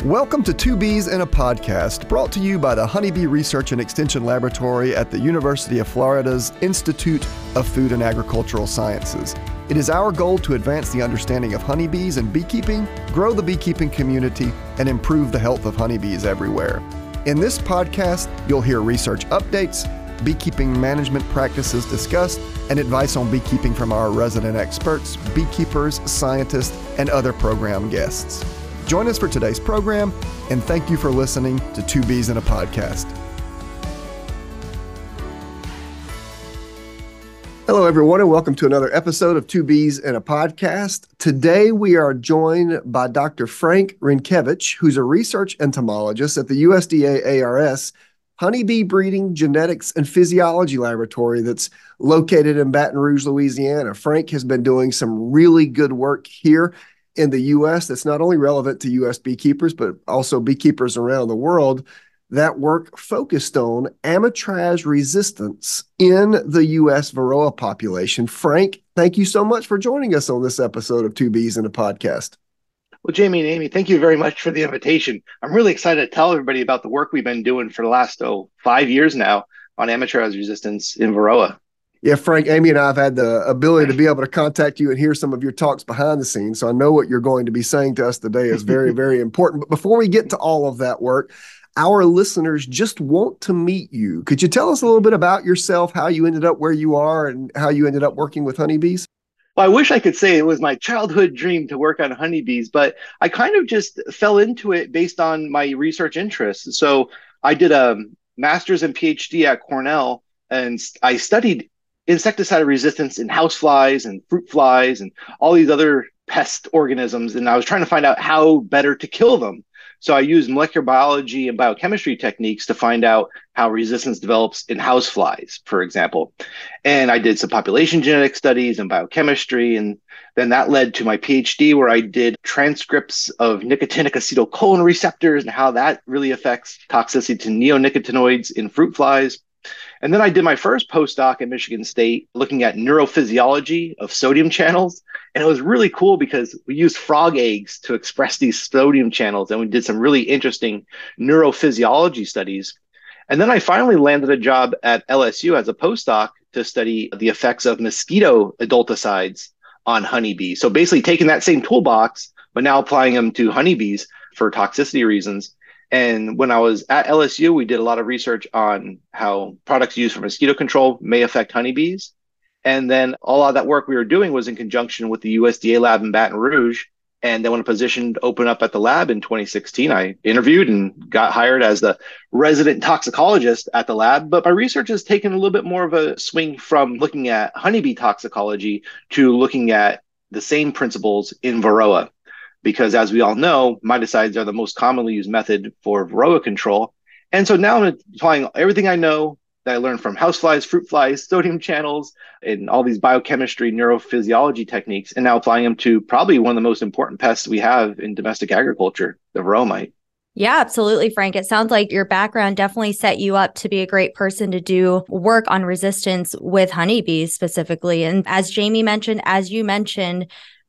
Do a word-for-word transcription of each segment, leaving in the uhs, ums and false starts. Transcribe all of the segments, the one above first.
Welcome to Two Bees in a Podcast, brought to you by the Honeybee Research and Extension Laboratory at the University of Florida's Institute of Food and Agricultural Sciences. It is our goal to advance the understanding of honeybees and beekeeping, grow the beekeeping community, and improve the health of honeybees everywhere. In this podcast, you'll hear research updates, beekeeping management practices discussed, and advice on beekeeping from our resident experts, beekeepers, scientists, and other program guests. Join us for today's program, and thank you for listening to Two Bees in a Podcast. Hello, everyone, and welcome to another episode of Two Bees in a Podcast. Today, we are joined by Doctor Frank Rynkiewicz, who's a research entomologist at the U S D A A R S Honeybee Breeding, Genetics, and Physiology Laboratory that's located in Baton Rouge, Louisiana. Frank has been doing some really good work here in the U S that's not only relevant to U S beekeepers, but also beekeepers around the world. That work focused on Amitraz resistance in the U S Varroa population. Frank, thank you so much for joining us on this episode of Two Bees in a Podcast. Well, Jamie and Amy, thank you very much for the invitation. I'm really excited to tell everybody about the work we've been doing for the last, oh, five years now on Amitraz resistance in Varroa. Yeah, Frank, Amy and I have had the ability to be able to contact you and hear some of your talks behind the scenes. So I know what you're going to be saying to us today is very, very important. But before we get to all of that work, our listeners just want to meet you. Could you tell us a little bit about yourself, how you ended up where you are and how you ended up working with honeybees? Well, I wish I could say it was my childhood dream to work on honeybees, but I kind of just fell into it based on my research interests. So I did a master's and PhD at Cornell, and I studied insecticide resistance in houseflies and fruit flies and all these other pest organisms. And I was trying to find out how better to kill them. So I used molecular biology and biochemistry techniques to find out how resistance develops in houseflies, for example. And I did some population genetic studies and biochemistry. And then that led to my PhD, where I did transcripts of nicotinic acetylcholine receptors and how that really affects toxicity to neonicotinoids in fruit flies. And then I did my first postdoc at Michigan State looking at neurophysiology of sodium channels. And it was really cool because we used frog eggs to express these sodium channels. And we did some really interesting neurophysiology studies. And then I finally landed a job at L S U as a postdoc to study the effects of mosquito adulticides on honeybees. So basically taking that same toolbox, but now applying them to honeybees for toxicity reasons. And when I was at L S U, we did a lot of research on how products used for mosquito control may affect honeybees. And then all of that work we were doing was in conjunction with the U S D A lab in Baton Rouge. And then when a position opened up at the lab in twenty sixteen, I interviewed and got hired as the resident toxicologist at the lab. But my research has taken a little bit more of a swing from looking at honeybee toxicology to looking at the same principles in Varroa. Because as we all know, miticides are the most commonly used method for Varroa control. And so now I'm applying everything I know that I learned from houseflies, fruit flies, sodium channels, and all these biochemistry, neurophysiology techniques, and now applying them to probably one of the most important pests we have in domestic agriculture, the Varroa mite. Yeah, absolutely, Frank. It sounds like your background definitely set you up to be a great person to do work on resistance with honeybees specifically. And as Jamie mentioned, as you mentioned,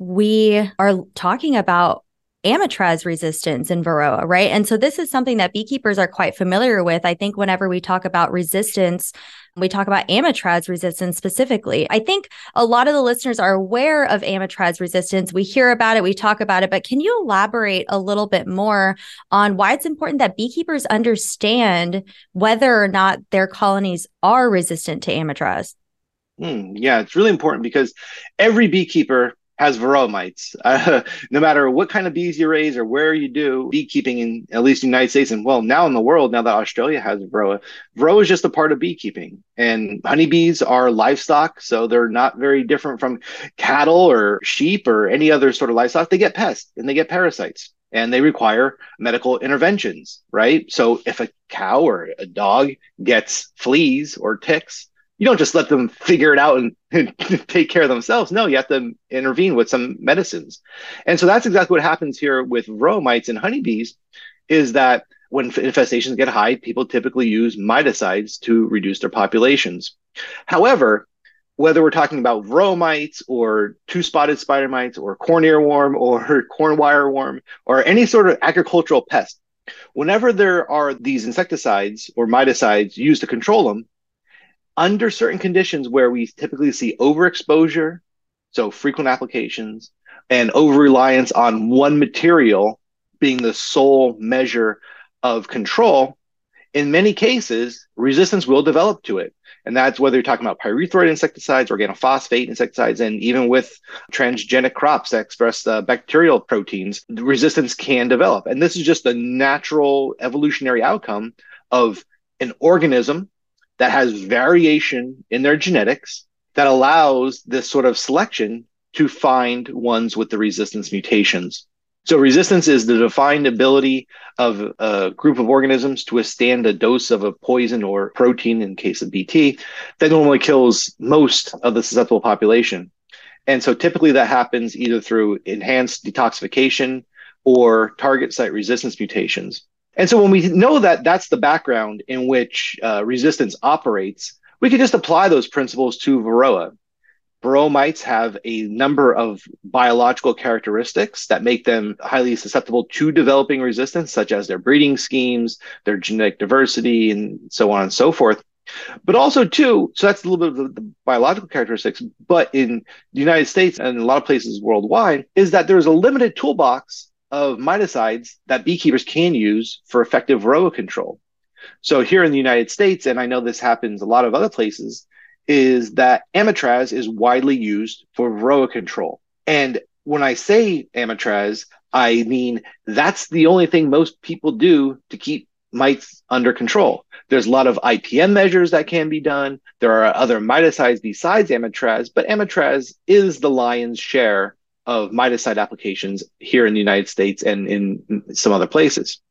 we are talking about Amitraz resistance in Varroa, right? And so this is something that beekeepers are quite familiar with. I think whenever we talk about resistance, we talk about Amitraz resistance specifically. I think a lot of the listeners are aware of Amitraz resistance. We hear about it, we talk about it, but can you elaborate a little bit more on why it's important that beekeepers understand whether or not their colonies are resistant to Amitraz? Mm, yeah, it's really important because every beekeeper has Varroa mites. Uh, no matter what kind of bees you raise or where you do beekeeping in at least the United States and well, now in the world, now that Australia has Varroa, Varroa is just a part of beekeeping. And honeybees are livestock, so they're not very different from cattle or sheep or any other sort of livestock. They get pests and they get parasites and they require medical interventions, right? So if a cow or a dog gets fleas or ticks, you don't just let them figure it out and, and take care of themselves. No, you have to intervene with some medicines. And so that's exactly what happens here with Varroa mites and honeybees, is that when infestations get high, people typically use miticides to reduce their populations. However, whether we're talking about varroa mites or two-spotted spider mites or corn earworm or corn wireworm or any sort of agricultural pest, whenever there are these insecticides or miticides used to control them, under certain conditions where we typically see overexposure, so frequent applications, and over-reliance on one material being the sole measure of control, in many cases, resistance will develop to it. And that's whether you're talking about pyrethroid insecticides, organophosphate insecticides, and even with transgenic crops that express uh, bacterial proteins, the resistance can develop. And this is just a natural evolutionary outcome of an organism that has variation in their genetics that allows this sort of selection to find ones with the resistance mutations. So resistance is the defined ability of a group of organisms to withstand a dose of a poison or protein, in case of B T, that normally kills most of the susceptible population. And so typically that happens either through enhanced detoxification or target site resistance mutations. And so when we know that that's the background in which uh, resistance operates, we can just apply those principles to Varroa. Varroa mites have a number of biological characteristics that make them highly susceptible to developing resistance, such as their breeding schemes, their genetic diversity, and so on and so forth. But also, too, so that's a little bit of the biological characteristics, but in the United States and a lot of places worldwide, is that there's a limited toolbox of miticides that beekeepers can use for effective Varroa control. So here in the United States, and I know this happens a lot of other places, is that Amitraz is widely used for Varroa control. And when I say Amitraz, I mean that's the only thing most people do to keep mites under control. There's a lot of I P M measures that can be done. There are other miticides besides Amitraz, but Amitraz is the lion's share of miticide applications here in the United States and in some other places.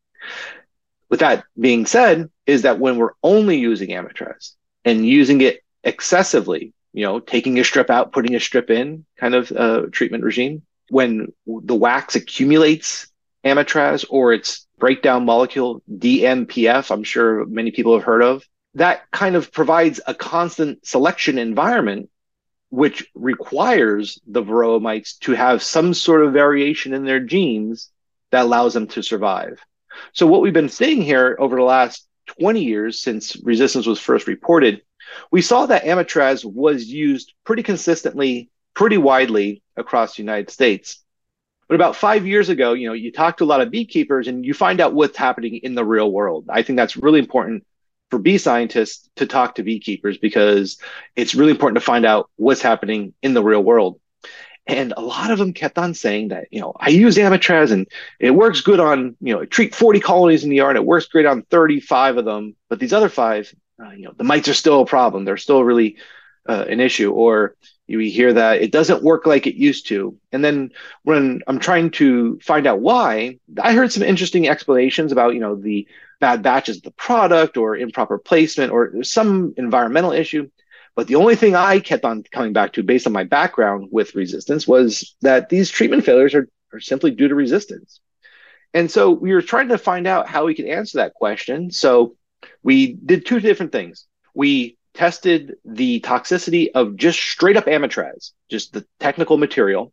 With that being said, is that when we're only using Amitraz and using it excessively, you know, taking a strip out, putting a strip in kind of uh, treatment regime, when the wax accumulates Amitraz or its breakdown molecule D M P F, I'm sure many people have heard of, that kind of provides a constant selection environment, which requires the Varroa mites to have some sort of variation in their genes that allows them to survive. So what we've been seeing here over the last twenty years since resistance was first reported, we saw that Amitraz was used pretty consistently, pretty widely across the United States. But about five years ago, you know, you talk to a lot of beekeepers and you find out what's happening in the real world. I think that's really important for bee scientists to talk to beekeepers because it's really important to find out what's happening in the real world. And a lot of them kept on saying that, you know, I use Amitraz and it works good on, you know, treat forty colonies in the yard. It works great on thirty-five of them. But these other five, uh, you know, the mites are still a problem. They're still really uh, an issue. Or you hear that it doesn't work like it used to. And then when I'm trying to find out why, I heard some interesting explanations about, you know, the bad batches of the product or improper placement or some environmental issue. But the only thing I kept on coming back to based on my background with resistance was that these treatment failures are, are simply due to resistance. And so we were trying to find out how we could answer that question. So we did two different things. We tested the toxicity of just straight up Amitraz, just the technical material,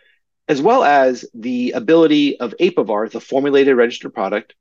as well as the ability of Apivar, the formulated registered product,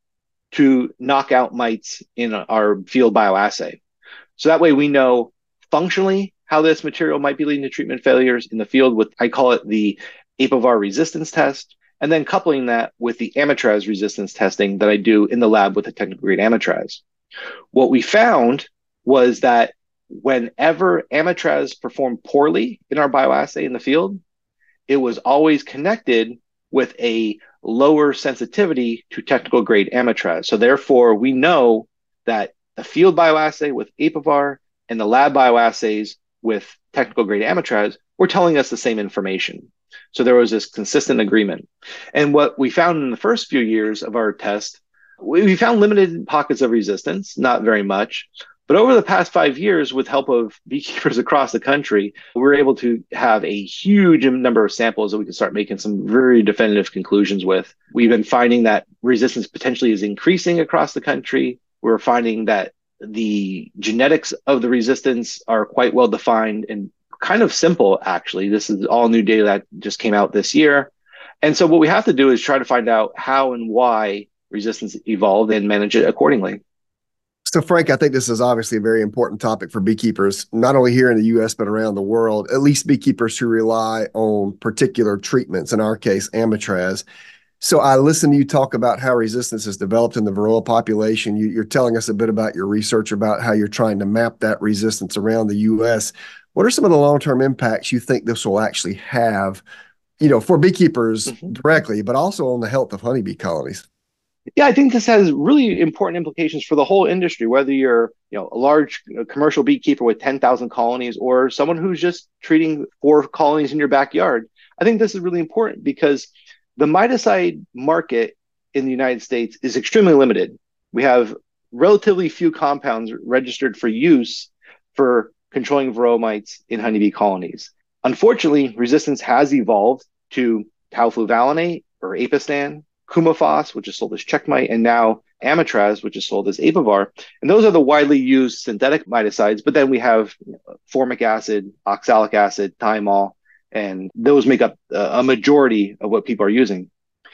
to knock out mites in our field bioassay. So that way we know functionally how this material might be leading to treatment failures in the field with, I call it the Apivar resistance test, and then coupling that with the Amitraz resistance testing that I do in the lab with the technical grade Amitraz. What we found was that whenever Amitraz performed poorly in our bioassay in the field, it was always connected with a lower sensitivity to technical grade Amitraz. So therefore, we know that the field bioassay with Apivar and the lab bioassays with technical grade Amitraz were telling us the same information. So there was this consistent agreement. And what we found in the first few years of our test, we found limited pockets of resistance, not very much. But over the past five years, with help of beekeepers across the country, we were able to have a huge number of samples that we can start making some very definitive conclusions with. We've been finding that resistance potentially is increasing across the country. We're finding that the genetics of the resistance are quite well defined and kind of simple, actually. This is all new data that just came out this year. And so what we have to do is try to find out how and why resistance evolved and manage it accordingly. So, Frank, I think this is obviously a very important topic for beekeepers, not only here in the U S, but around the world, at least beekeepers who rely on particular treatments, in our case, Amitraz. So I listened to you talk about how resistance has developed in the Varroa population. You, you're telling us a bit about your research about how you're trying to map that resistance around the U S. What are some of the long-term impacts you think this will actually have, you know, for beekeepers mm-hmm. directly, but also on the health of honeybee colonies? Yeah, I think this has really important implications for the whole industry, whether you're, you know, a large commercial beekeeper with ten thousand colonies or someone who's just treating four colonies in your backyard. I think this is really important because the miticide market in the United States is extremely limited. We have relatively few compounds registered for use for controlling varroa mites in honeybee colonies. Unfortunately, resistance has evolved to taufluvalinate or Apistan, Coumaphos, which is sold as Checkmite, and now Amitraz, which is sold as Apivar. And those are the widely used synthetic miticides. But then we have you know, formic acid, oxalic acid, thymol, and those make up uh, a majority of what people are using.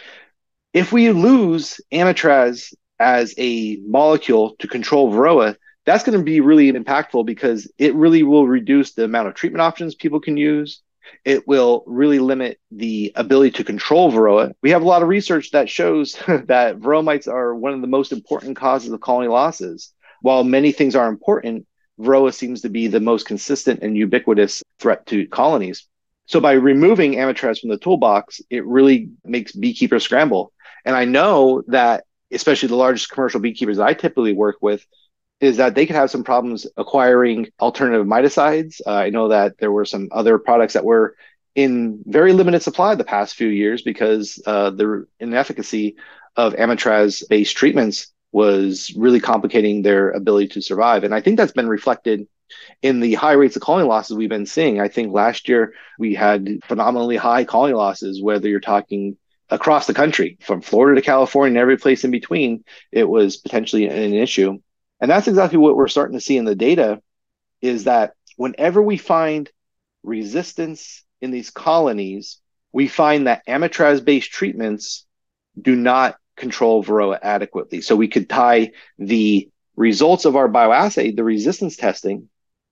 If we lose Amitraz as a molecule to control varroa, that's going to be really impactful because it really will reduce the amount of treatment options people can use. It will really limit the ability to control varroa. We have a lot of research that shows that varroa mites are one of the most important causes of colony losses. While many things are important, varroa seems to be the most consistent and ubiquitous threat to colonies. So by removing Amitraz from the toolbox, it really makes beekeepers scramble. And I know that, especially the largest commercial beekeepers that I typically work with, is that they could have some problems acquiring alternative miticides. Uh, I know that there were some other products that were in very limited supply the past few years because uh, the inefficacy of Amitraz-based treatments was really complicating their ability to survive. And I think that's been reflected in the high rates of colony losses we've been seeing. I think last year we had phenomenally high colony losses, whether you're talking across the country, from Florida to California and every place in between, it was potentially an issue. And that's exactly what we're starting to see in the data, is that whenever we find resistance in these colonies, we find that Amitraz-based treatments do not control varroa adequately. So we could tie the results of our bioassay, the resistance testing,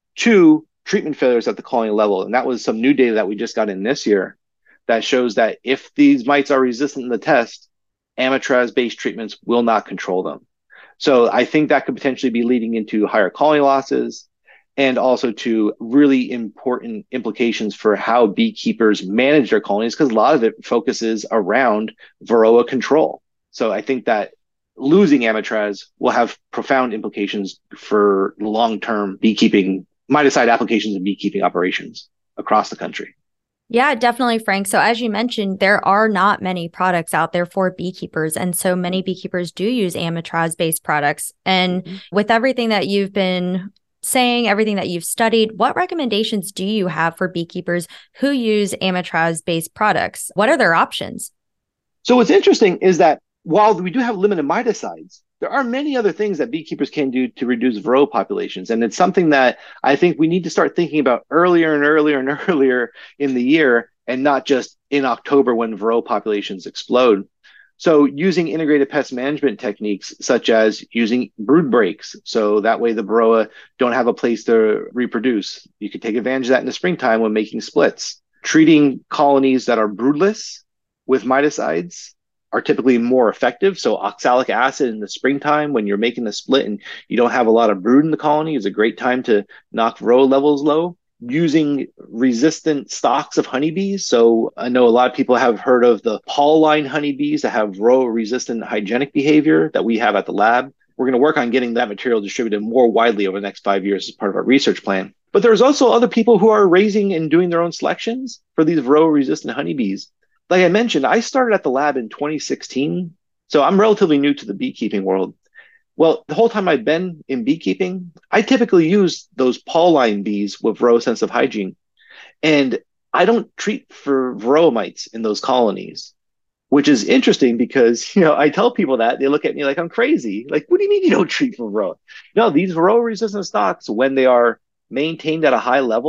to treatment failures at the colony level. And that was some new data that we just got in this year that shows that if these mites are resistant in the test, Amitraz-based treatments will not control them. So I think that could potentially be leading into higher colony losses and also to really important implications for how beekeepers manage their colonies, because a lot of it focuses around varroa control. So I think that losing Amitraz will have profound implications for long-term beekeeping, miticide applications and beekeeping operations across the country. Yeah, definitely, Frank. So as you mentioned, there are not many products out there for beekeepers. And so many beekeepers do use Amitraz-based products. And mm-hmm. with everything that you've been saying, everything that you've studied, what recommendations do you have for beekeepers who use Amitraz-based products? What are their options? So what's interesting is that while we do have limited miticides, there are many other things that beekeepers can do to reduce varroa populations. And it's something that I think we need to start thinking about earlier and earlier and earlier in the year, and not just in October when varroa populations explode. So using integrated pest management techniques, such as using brood breaks, so that way the varroa don't have a place to reproduce. You can take advantage of that in the springtime when making splits. Treating colonies that are broodless with miticides are typically more effective. So oxalic acid in the springtime when you're making the split and you don't have a lot of brood in the colony is a great time to knock varroa levels low. Using resistant stocks of honeybees. So I know a lot of people have heard of the Paul line honeybees that have varroa resistant hygienic behavior that we have at the lab. We're going to work on getting that material distributed more widely over the next five years as part of our research plan. But there's also other people who are raising and doing their own selections for these varroa resistant honeybees. Like I mentioned, I started at the lab in twenty sixteen, so I'm relatively new to the beekeeping world. Well, the whole time I've been in beekeeping, I typically use those Pauline bees with varroa sensitive hygiene. And I don't treat for varroa mites in those colonies, which is interesting because, you know, I tell people that, they look at me like I'm crazy. Like, what do you mean you don't treat for varroa? No, these varroa resistant stocks, when they are maintained at a high level,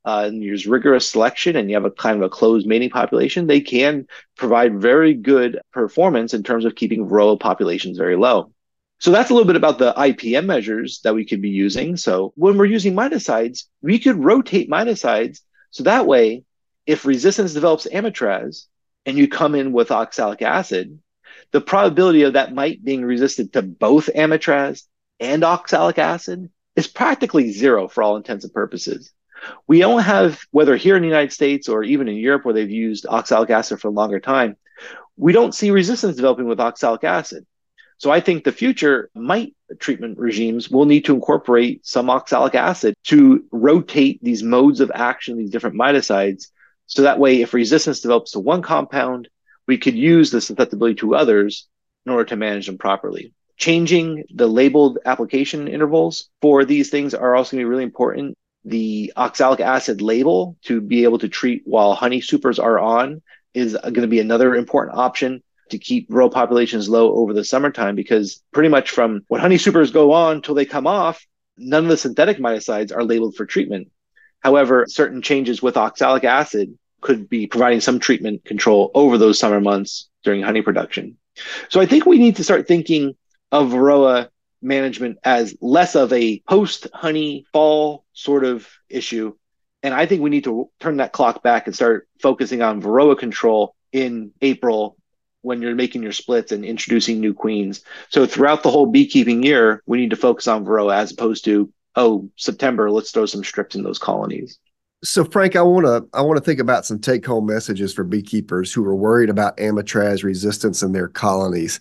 uh, and use rigorous selection and you have a kind of a closed mating population, they can provide very good performance in terms of keeping Varroa populations very low. So that's a little bit about the I P M measures that we could be using. So when we're using miticides, we could rotate miticides. So that way, if resistance develops amitraz and you come in with oxalic acid, the probability of that mite being resistant to both amitraz and oxalic acid is practically zero for all intents and purposes. We don't have, whether here in the United States or even in Europe where they've used oxalic acid for a longer time, we don't see resistance developing with oxalic acid. So I think the future mite treatment regimes will need to incorporate some oxalic acid to rotate these modes of action, these different miticides. So that way, if resistance develops to one compound, we could use the susceptibility to others in order to manage them properly. Changing the labeled application intervals for these things are also going to be really important. The oxalic acid label to be able to treat while honey supers are on is going to be another important option to keep Varroa populations low over the summertime, because pretty much from when honey supers go on till they come off, none of the synthetic miticides are labeled for treatment. However, certain changes with oxalic acid could be providing some treatment control over those summer months during honey production. So I think we need to start thinking of Varroa management as less of a post-honey fall sort of issue. And I think we need to turn that clock back and start focusing on Varroa control in April when you're making your splits and introducing new queens. So throughout the whole beekeeping year, we need to focus on Varroa as opposed to, oh, September, let's throw some strips in those colonies. So Frank, I want to I want to think about some take-home messages for beekeepers who are worried about amitraz resistance in their colonies.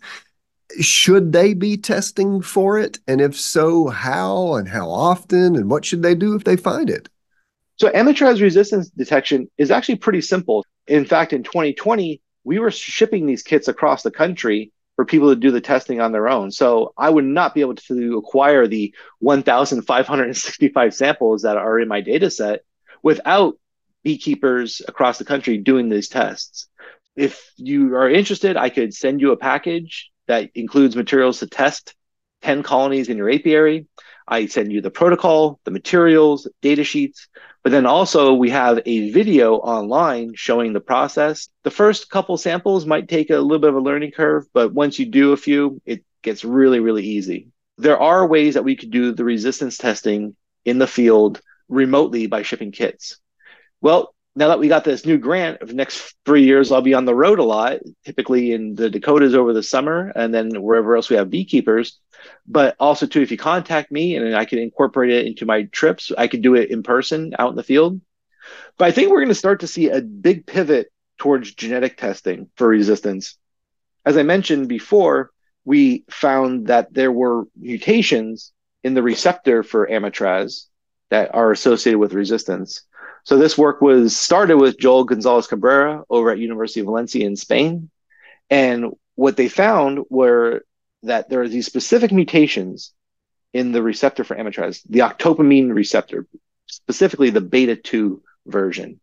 Should they be testing for it? And if so, how and how often? And what should they do if they find it? So amitraz resistance detection is actually pretty simple. In fact, in twenty twenty, we were shipping these kits across the country for people to do the testing on their own. So I would not be able to acquire the one thousand five hundred sixty-five samples that are in my data set without beekeepers across the country doing these tests. If you are interested, I could send you a package that includes materials to test ten colonies in your apiary. I send you the protocol, the materials, data sheets, but then also we have a video online showing the process. The first couple samples might take a little bit of a learning curve, but once you do a few, it gets really, really easy. There are ways that we could do the resistance testing in the field remotely by shipping kits. Well, now that we got this new grant, for the next three years, I'll be on the road a lot, typically in the Dakotas over the summer, and then wherever else we have beekeepers. But also, too, if you contact me and I can incorporate it into my trips, I can do it in person out in the field. But I think we're going to start to see a big pivot towards genetic testing for resistance. As I mentioned before, we found that there were mutations in the receptor for amitraz that are associated with resistance. So this work was started with Joel Gonzalez Cabrera over at University of Valencia in Spain. And what they found were that there are these specific mutations in the receptor for amitraz, the octopamine receptor, specifically the beta two version.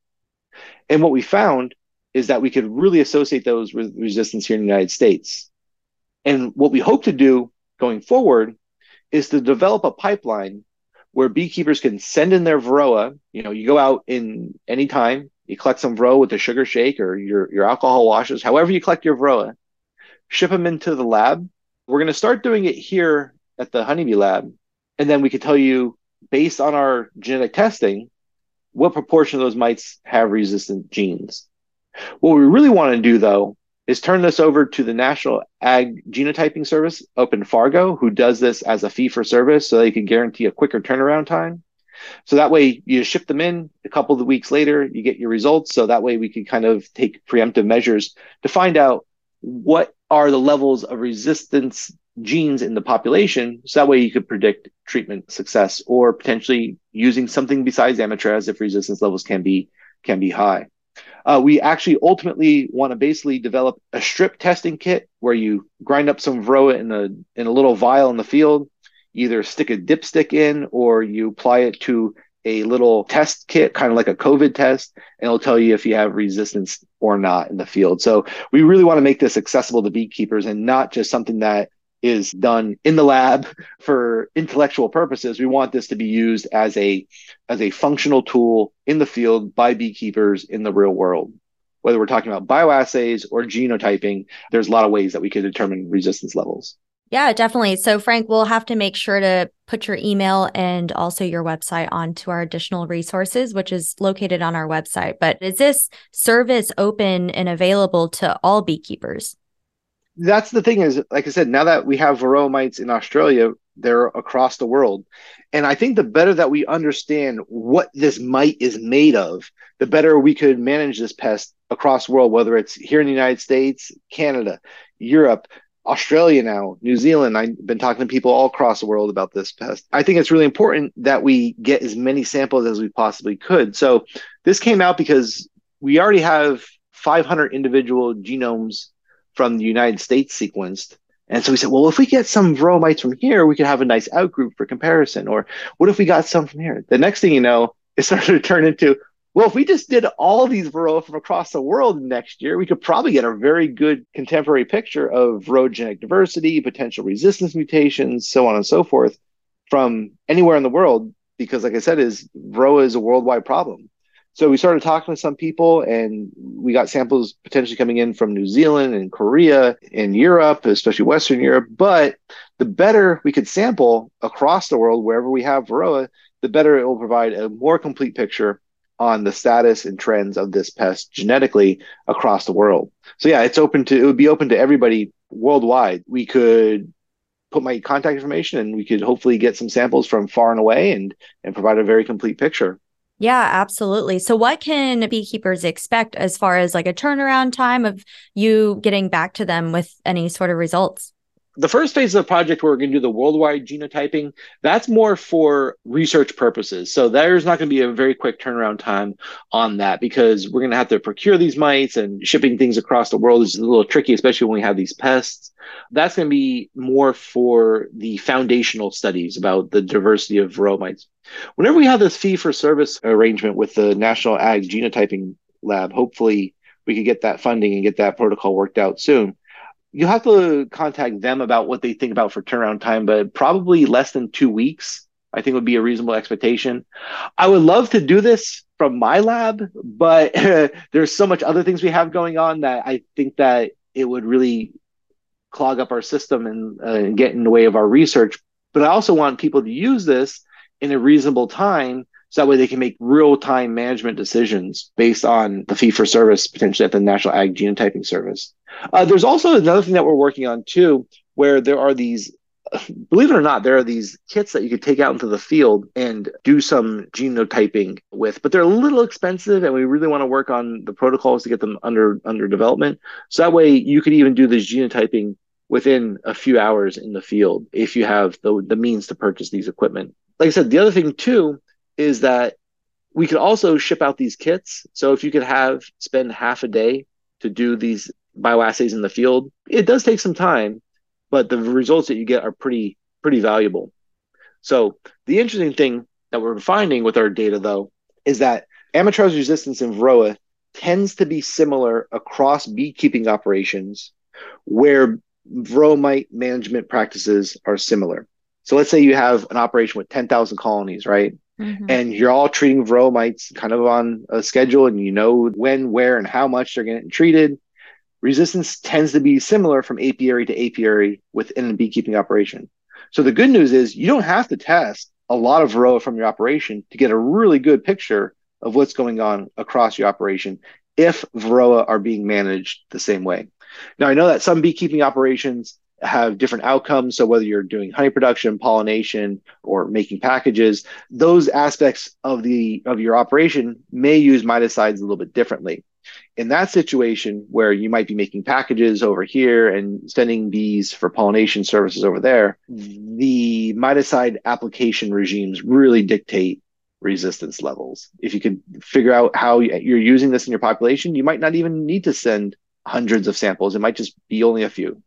And what we found is that we could really associate those with resistance here in the United States. And what we hope to do going forward is to develop a pipeline where beekeepers can send in their Varroa. You know, you go out in any time, you collect some Varroa with a sugar shake or your, your alcohol washes, however you collect your Varroa, ship them into the lab. We're going to start doing it here at the Honeybee Lab. And then we can tell you, based on our genetic testing, what proportion of those mites have resistant genes. What we really want to do, though, is turn this over to the National Ag Genotyping Service up in Fargo, who does this as a fee for service so they can guarantee a quicker turnaround time. So that way you ship them in, a couple of weeks later, you get your results. So that way we can kind of take preemptive measures to find out what are the levels of resistance genes in the population. So that way you could predict treatment success or potentially using something besides amitraz if resistance levels can be, can be high. Uh, we actually ultimately want to basically develop a strip testing kit where you grind up some Varroa in a in a little vial in the field, either stick a dipstick in or you apply it to a little test kit, kind of like a COVID test, and it'll tell you if you have resistance or not in the field. So we really want to make this accessible to beekeepers and not just something that is done in the lab for intellectual purposes. We want this to be used as a as a functional tool in the field by beekeepers in the real world. Whether we're talking about bioassays or genotyping, there's a lot of ways that we can determine resistance levels. Yeah, definitely. So Frank, we'll have to make sure to put your email and also your website onto our additional resources, which is located on our website. But is this service open and available to all beekeepers? That's the thing is, like I said, now that we have varroa mites in Australia, they're across the world. And I think the better that we understand what this mite is made of, the better we could manage this pest across the world, whether it's here in the United States, Canada, Europe, Australia now, New Zealand. I've been talking to people all across the world about this pest. I think it's really important that we get as many samples as we possibly could. So this came out because we already have five hundred individual genomes from the United States sequenced. And so we said, well, if we get some varroa mites from here, we could have a nice outgroup for comparison. Or what if we got some from here? The next thing you know, it started to turn into, well, if we just did all these varroa from across the world next year, we could probably get a very good contemporary picture of varroa genetic diversity, potential resistance mutations, so on and so forth from anywhere in the world. Because like I said, is varroa is a worldwide problem. So we started talking to some people and we got samples potentially coming in from New Zealand and Korea and Europe, especially Western Europe. But the better we could sample across the world, wherever we have varroa, the better it will provide a more complete picture on the status and trends of this pest genetically across the world. So yeah, it's open to, it would be open to everybody worldwide. We could put my contact information and we could hopefully get some samples from far and away and, and provide a very complete picture. Yeah, absolutely. So what can beekeepers expect as far as like a turnaround time of you getting back to them with any sort of results? The first phase of the project where we're going to do the worldwide genotyping, that's more for research purposes. So there's not going to be a very quick turnaround time on that because we're going to have to procure these mites and shipping things across the world is a little tricky, especially when we have these pests. That's going to be more for the foundational studies about the diversity of varroa mites. Whenever we have this fee-for-service arrangement with the National Ag Genotyping Lab, hopefully we could get that funding and get that protocol worked out soon. You'll have to contact them about what they think about for turnaround time, but probably less than two weeks, I think would be a reasonable expectation. I would love to do this from my lab, but there's so much other things we have going on that I think that it would really clog up our system and, uh, and get in the way of our research. But I also want people to use this in a reasonable time so that way they can make real-time management decisions based on the fee-for-service potentially at the National Ag Genotyping Service. Uh, there's also another thing that we're working on too, where there are these, believe it or not, there are these kits that you could take out into the field and do some genotyping with, but they're a little expensive and we really want to work on the protocols to get them under, under development. So that way you could even do this genotyping within a few hours in the field if you have the, the means to purchase these equipment. Like I said, the other thing too is that we could also ship out these kits. So if you could have spend half a day to do these bioassays in the field, it does take some time, but the results that you get are pretty, pretty valuable. So the interesting thing that we're finding with our data though, is that Amitraz resistance in varroa tends to be similar across beekeeping operations where varroa mite management practices are similar. So let's say you have an operation with ten thousand colonies, right? Mm-hmm. And you're all treating varroa mites kind of on a schedule and you know when, where, and how much they're getting treated. Resistance tends to be similar from apiary to apiary within a beekeeping operation. So the good news is you don't have to test a lot of varroa from your operation to get a really good picture of what's going on across your operation if varroa are being managed the same way. Now, I know that some beekeeping operations have different outcomes. So whether you're doing honey production, pollination, or making packages, those aspects of the of your operation may use miticides a little bit differently. In that situation where you might be making packages over here and sending bees for pollination services over there, the miticide application regimes really dictate resistance levels. If you can figure out how you're using this in your population, you might not even need to send hundreds of samples. It might just be only a few.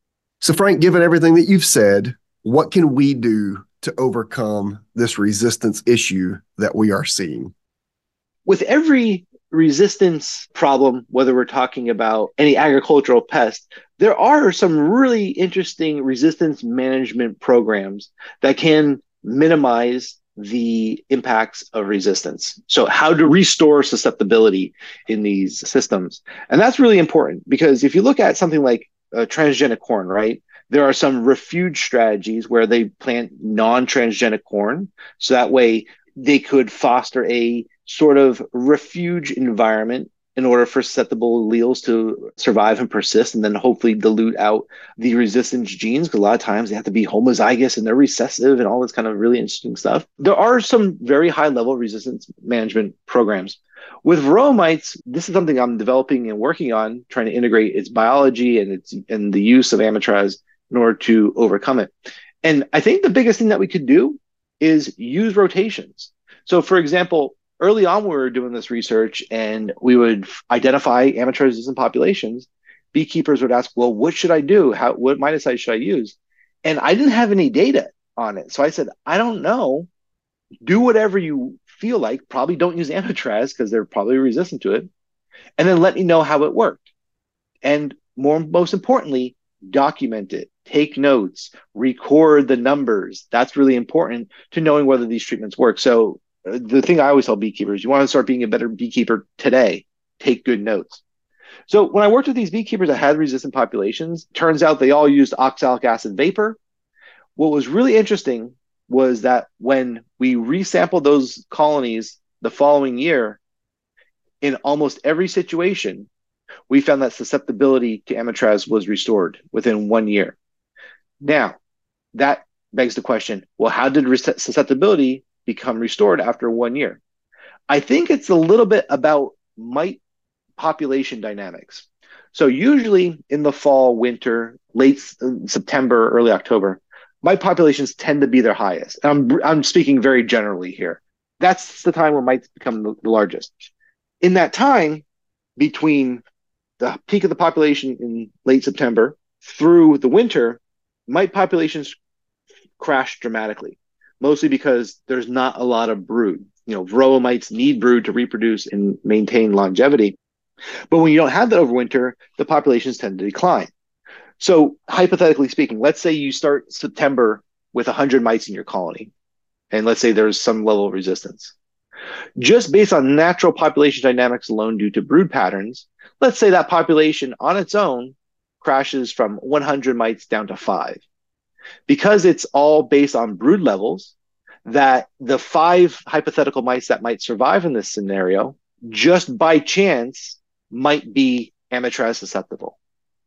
So Frank, given everything that you've said, what can we do to overcome this resistance issue that we are seeing? With every resistance problem, whether we're talking about any agricultural pest, there are some really interesting resistance management programs that can minimize the impacts of resistance. So how to restore susceptibility in these systems. And that's really important because if you look at something like uh, transgenic corn, right? There are some refuge strategies where they plant non-transgenic corn. So that way they could foster a sort of refuge environment in order for susceptible alleles to survive and persist, and then hopefully dilute out the resistance genes, because a lot of times they have to be homozygous and they're recessive and all this kind of really interesting stuff. There are some very high-level resistance management programs. With varroa mites, this is something I'm developing and working on, trying to integrate its biology and its and the use of Amitraz in order to overcome it. And I think the biggest thing that we could do is use rotations. So, for example, early on, we were doing this research and we would identify Amitraz-resistant populations. Beekeepers would ask, well, what should I do? How, what miticide should I use? And I didn't have any data on it. So I said, I don't know. Do whatever you feel like. Probably don't use Amitraz because they're probably resistant to it. And then let me know how it worked. And more, most importantly, document it. Take notes, record the numbers. That's really important to knowing whether these treatments work. So the thing I always tell beekeepers, you want to start being a better beekeeper today, take good notes. So when I worked with these beekeepers that had resistant populations, turns out they all used oxalic acid vapor. What was really interesting was that when we resampled those colonies the following year, in almost every situation, we found that susceptibility to Amitraz was restored within one year. Now, that begs the question, well, how did susceptibility become restored after one year? I think it's a little bit about mite population dynamics. So usually in the fall, winter, late September, early October, mite populations tend to be their highest. I'm, I'm speaking very generally here. That's the time where mites become the, the largest. In that time, between the peak of the population in late September through the winter, mite populations crash dramatically, mostly because there's not a lot of brood. You know, varroa mites need brood to reproduce and maintain longevity. But when you don't have that over winter, the populations tend to decline. So hypothetically speaking, let's say you start September with one hundred mites in your colony, and let's say there's some level of resistance. Just based on natural population dynamics alone due to brood patterns, let's say that population on its own crashes from one hundred mites down to five. Because it's all based on brood levels, that the five hypothetical mites that might survive in this scenario, just by chance, might be Amitraz susceptible.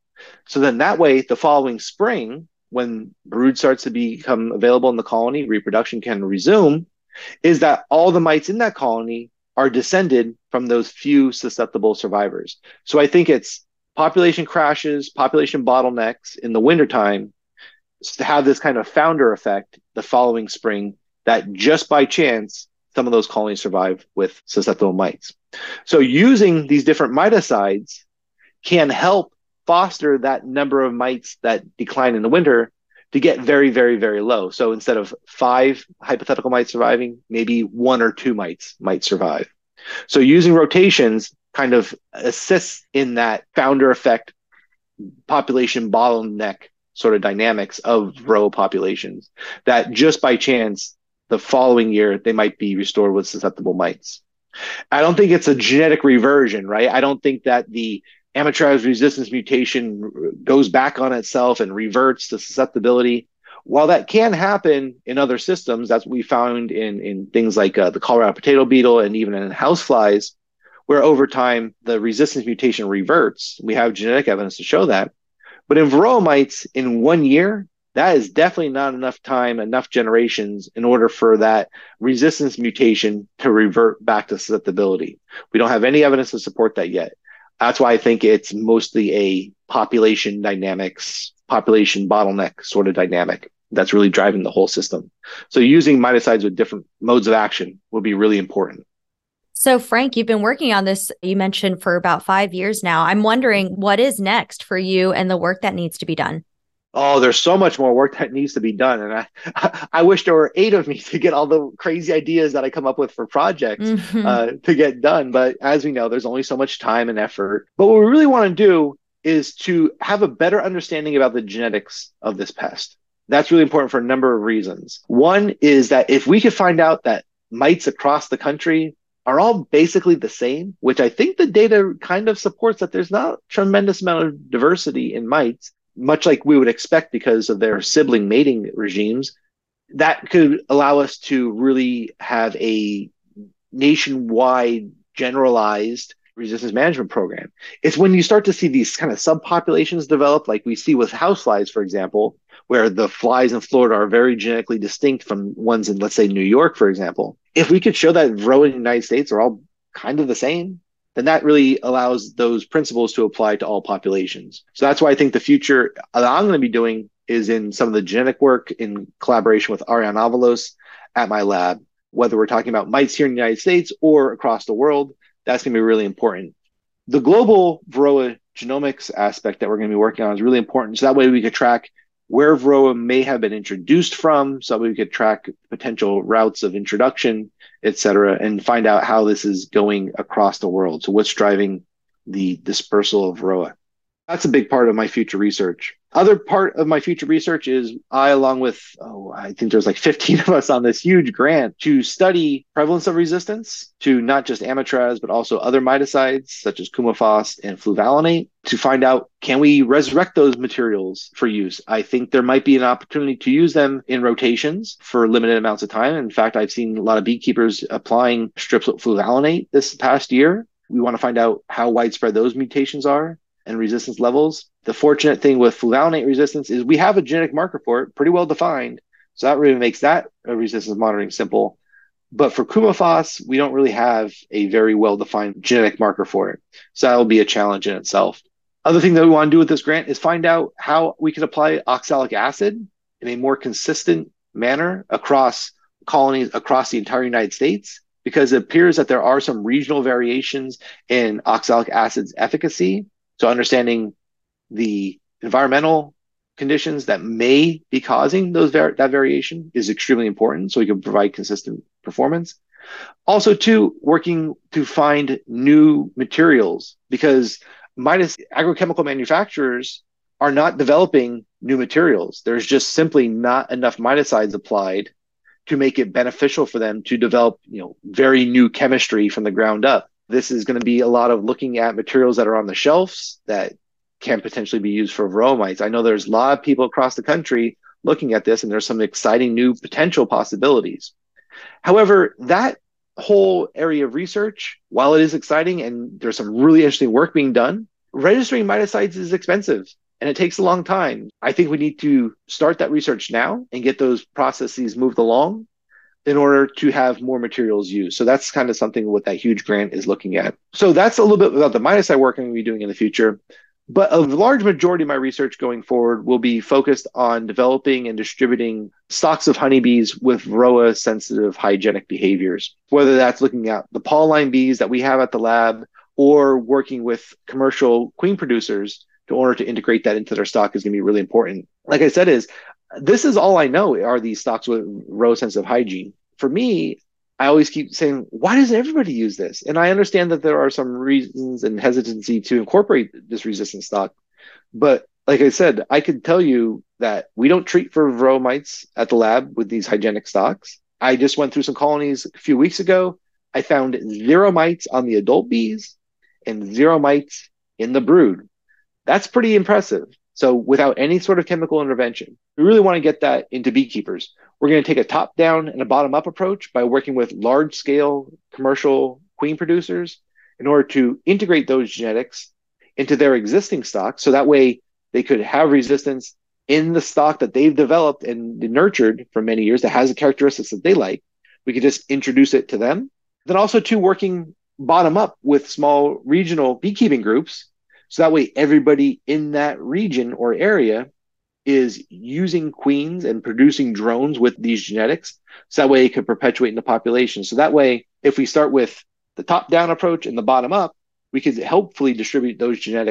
So then that way, the following spring, when brood starts to become available in the colony, reproduction can resume, is that all the mites in that colony are descended from those few susceptible survivors. So I think it's population crashes, population bottlenecks in the wintertime to have this kind of founder effect the following spring that just by chance, some of those colonies survive with susceptible mites. So using these different miticides can help foster that number of mites that decline in the winter to get very, very, very low. So instead of five hypothetical mites surviving, maybe one or two mites might survive. So using rotations kind of assists in that founder effect, population bottleneck sort of dynamics of varroa populations, that just by chance, the following year, they might be restored with susceptible mites. I don't think it's a genetic reversion, right? I don't think that the Amitraz resistance mutation goes back on itself and reverts to susceptibility. While that can happen in other systems, that's what we found in, in things like uh, the Colorado potato beetle and even in houseflies, where over time the resistance mutation reverts. We have genetic evidence to show that. But in varroa mites, in one year, that is definitely not enough time, enough generations in order for that resistance mutation to revert back to susceptibility. We don't have any evidence to support that yet. That's why I think it's mostly a population dynamics, population bottleneck sort of dynamic that's really driving the whole system. So using miticides with different modes of action will be really important. So Frank, you've been working on this, you mentioned, for about five years now. I'm wondering what is next for you and the work that needs to be done? Oh, there's so much more work that needs to be done. And I, I wish there were eight of me to get all the crazy ideas that I come up with for projects Mm-hmm. uh, to get done. But as we know, there's only so much time and effort. But what we really want to do is to have a better understanding about the genetics of this pest. That's really important for a number of reasons. One is that if we could find out that mites across the country are all basically the same, which I think the data kind of supports that there's not a tremendous amount of diversity in mites, much like we would expect because of their sibling mating regimes, that could allow us to really have a nationwide generalized resistance management program. It's when you start to see these kind of subpopulations develop, like we see with houseflies, for example, where the flies in Florida are very genetically distinct from ones in, let's say, New York, for example. If we could show that Varroa in the United States are all kind of the same, then that really allows those principles to apply to all populations. So that's why I think the future that I'm going to be doing is in some of the genetic work in collaboration with Ariane Avalos at my lab, whether we're talking about mites here in the United States or across the world. That's going to be really important. The global Varroa genomics aspect that we're going to be working on is really important. So that way we could track where Varroa may have been introduced from, so that we could track potential routes of introduction, et cetera, and find out how this is going across the world. So what's driving the dispersal of Varroa? That's a big part of my future research. Other part of my future research is I, along with, oh, I think there's like fifteen of us on this huge grant to study prevalence of resistance to not just amitraz, but also other miticides such as coumaphos and fluvalinate to find out, can we resurrect those materials for use? I think there might be an opportunity to use them in rotations for limited amounts of time. In fact, I've seen a lot of beekeepers applying strips with fluvalinate this past year. We want to find out how widespread those mutations are and resistance levels. The fortunate thing with fluvalinate resistance is we have a genetic marker for it, pretty well defined. So that really makes that resistance monitoring simple. But for coumaphos, we don't really have a very well-defined genetic marker for it. So that will be a challenge in itself. Other thing that we want to do with this grant is find out how we can apply oxalic acid in a more consistent manner across colonies across the entire United States, because it appears that there are some regional variations in oxalic acid's efficacy. So understanding the environmental conditions that may be causing those var- that variation is extremely important, so we can provide consistent performance. Also, too, working to find new materials, because minus agrochemical manufacturers are not developing new materials. There's just simply not enough miticides applied to make it beneficial for them to develop, you know, very new chemistry from the ground up. This is going to be a lot of looking at materials that are on the shelves that can potentially be used for Varroa mites. I know there's a lot of people across the country looking at this, and there's some exciting new potential possibilities. However, that whole area of research, while it is exciting and there's some really interesting work being done, registering miticides is expensive and it takes a long time. I think we need to start that research now and get those processes moved along in order to have more materials used. So that's kind of something what that huge grant is looking at. So that's a little bit about the miticide work I'm going to be doing in the future. But a large majority of my research going forward will be focused on developing and distributing stocks of honeybees with Varroa-sensitive hygienic behaviors, whether that's looking at the Pauline bees that we have at the lab or working with commercial queen producers in order to integrate that into their stock is going to be really important. Like I said, is this is all I know are these stocks with Varroa-sensitive hygiene. For me, I always keep saying, why doesn't everybody use this? And I understand that there are some reasons and hesitancy to incorporate this resistant stock. But like I said, I could tell you that we don't treat for Varroa mites at the lab with these hygienic stocks. I just went through some colonies a few weeks ago. I found zero mites on the adult bees and zero mites in the brood. That's pretty impressive. So without any sort of chemical intervention, we really want to get that into beekeepers. We're going to take a top-down and a bottom-up approach by working with large-scale commercial queen producers in order to integrate those genetics into their existing stock. So that way they could have resistance in the stock that they've developed and nurtured for many years that has the characteristics that they like. We could just introduce it to them. Then also too, working bottom-up with small regional beekeeping groups. So that way everybody in that region or area is using queens and producing drones with these genetics. So that way it could perpetuate in the population. So that way, if we start with the top-down approach and the bottom-up, we could hopefully distribute those genetics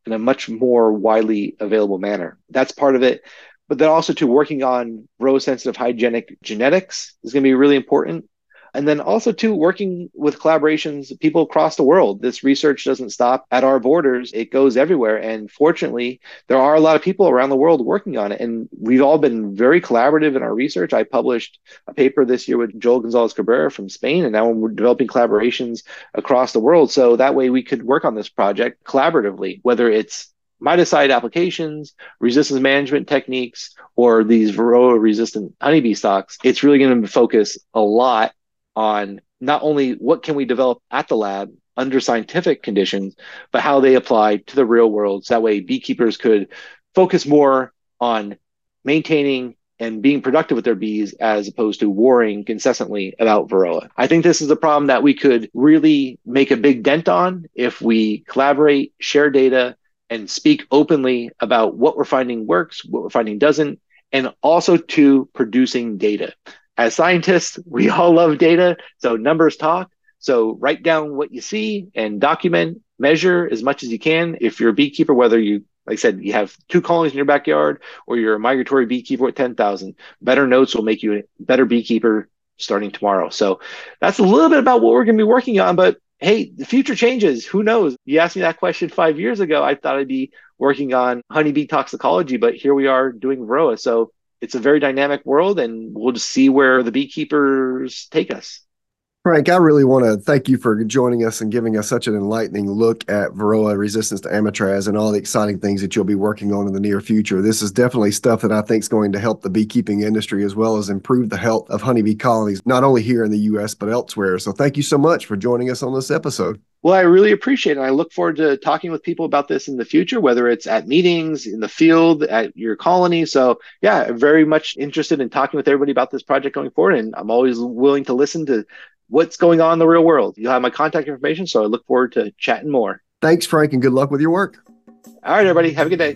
in a much more widely available manner. That's part of it. But then also to working on Varroa sensitive hygienic genetics is going to be really important. And then also to working with collaborations, people across the world. This research doesn't stop at our borders. It goes everywhere. And fortunately, there are a lot of people around the world working on it. And we've all been very collaborative in our research. I published a paper this year with Joel Gonzalez Cabrera from Spain, and now we're developing collaborations across the world. So that way we could work on this project collaboratively, whether it's miticide applications, resistance management techniques, or these Varroa resistant honeybee stocks. It's really going to focus a lot on not only what can we develop at the lab under scientific conditions, but how they apply to the real world. So that way beekeepers could focus more on maintaining and being productive with their bees as opposed to worrying incessantly about Varroa. I think this is a problem that we could really make a big dent on if we collaborate, share data, and speak openly about what we're finding works, what we're finding doesn't, and also to producing data. As scientists, we all love data, so numbers talk. So write down what you see and document, measure as much as you can. If you're a beekeeper, whether you, like I said, you have two colonies in your backyard or you're a migratory beekeeper with ten thousand, better notes will make you a better beekeeper starting tomorrow. So that's a little bit about what we're going to be working on. But hey, the future changes. Who knows? You asked me that question five years ago. I thought I'd be working on honeybee toxicology, but here we are doing Varroa. So it's a very dynamic world, and we'll just see where the beekeepers take us. Frank, I really want to thank you for joining us and giving us such an enlightening look at Varroa resistance to Amitraz and all the exciting things that you'll be working on in the near future. This is definitely stuff that I think is going to help the beekeeping industry as well as improve the health of honeybee colonies, not only here in the U S, but elsewhere. So thank you so much for joining us on this episode. Well, I really appreciate it. And I look forward to talking with people about this in the future, whether it's at meetings, in the field, at your colony. So yeah, I'm very much interested in talking with everybody about this project going forward. And I'm always willing to listen to what's going on in the real world. You'll have my contact information, so I look forward to chatting more. Thanks, Frank, and good luck with your work. All right, everybody. Have a good day.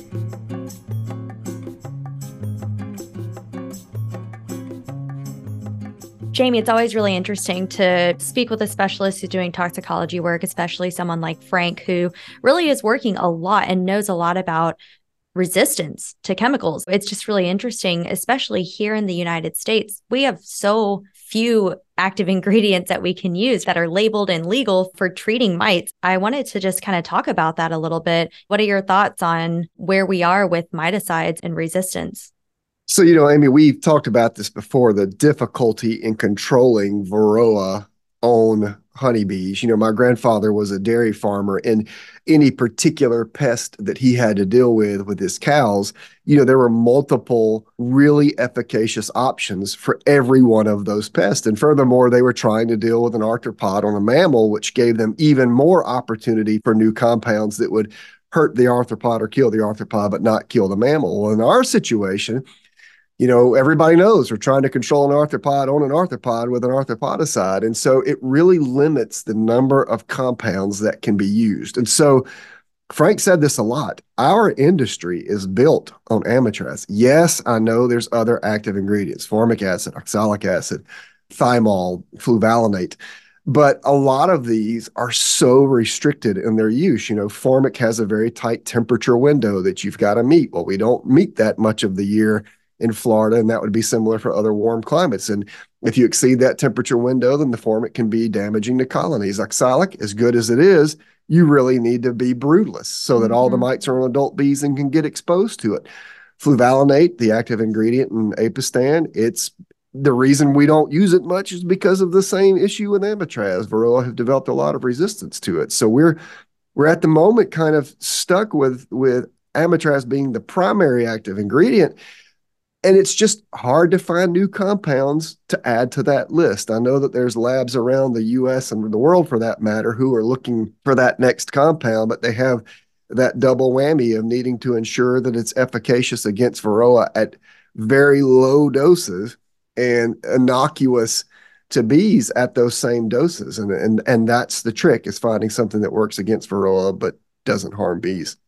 Jamie, it's always really interesting to speak with a specialist who's doing toxicology work, especially someone like Frank, who really is working a lot and knows a lot about resistance to chemicals. It's just really interesting, especially here in the United States. We have so few active ingredients that we can use that are labeled and legal for treating mites. I wanted to just kind of talk about that a little bit. What are your thoughts on where we are with miticides and resistance? So, you know, Amy, we've talked about this before, the difficulty in controlling Varroa on honeybees. You know, my grandfather was a dairy farmer, and any particular pest that he had to deal with with his cows, you know, there were multiple really efficacious options for every one of those pests. And furthermore, they were trying to deal with an arthropod on a mammal, which gave them even more opportunity for new compounds that would hurt the arthropod or kill the arthropod, but not kill the mammal. Well, in our situation, you know, everybody knows we're trying to control an arthropod on an arthropod with an arthropodicide. And so it really limits the number of compounds that can be used. And so Frank said this a lot. Our industry is built on Amitraz. Yes, I know there's other active ingredients, formic acid, oxalic acid, thymol, fluvalinate. But a lot of these are so restricted in their use. You know, formic has a very tight temperature window that you've got to meet. Well, we don't meet that much of the year in Florida, and that would be similar for other warm climates. And if you exceed that temperature window, then the formic can be damaging to colonies. Oxalic, as good as it is, you really need to be broodless so that mm-hmm. all the mites are on adult bees and can get exposed to it. Fluvalinate, the active ingredient in Apistan, it's the reason we don't use it much is because of the same issue with Amitraz. Varroa have developed a lot of resistance to it. So we're we're at the moment kind of stuck with with Amitraz being the primary active ingredient. And it's just hard to find new compounds to add to that list. I know that there's labs around the U S and the world, for that matter, who are looking for that next compound, but they have that double whammy of needing to ensure that it's efficacious against Varroa at very low doses and innocuous to bees at those same doses. And, and, and that's the trick, is finding something that works against Varroa but doesn't harm bees.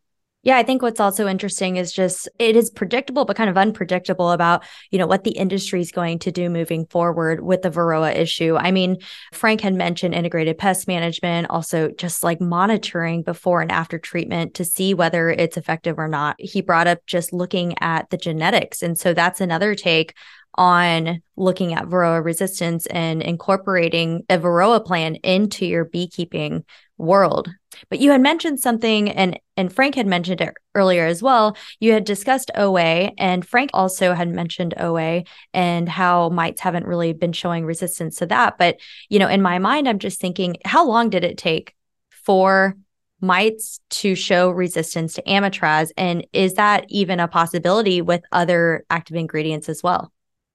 Yeah, I think what's also interesting is just it is predictable, but kind of unpredictable about, you know, what the industry is going to do moving forward with the Varroa issue. I mean, Frank had mentioned integrated pest management, also just like monitoring before and after treatment to see whether it's effective or not. He brought up just looking at the genetics. And so that's another take on looking at Varroa resistance and incorporating a Varroa plan into your beekeeping world. But you had mentioned something, and and Frank had mentioned it earlier as well. You had discussed O A, and Frank also had mentioned O A and how mites haven't really been showing resistance to that. But, you know, in my mind, I'm just thinking, how long did it take for mites to show resistance to amitraz? And is that even a possibility with other active ingredients as well?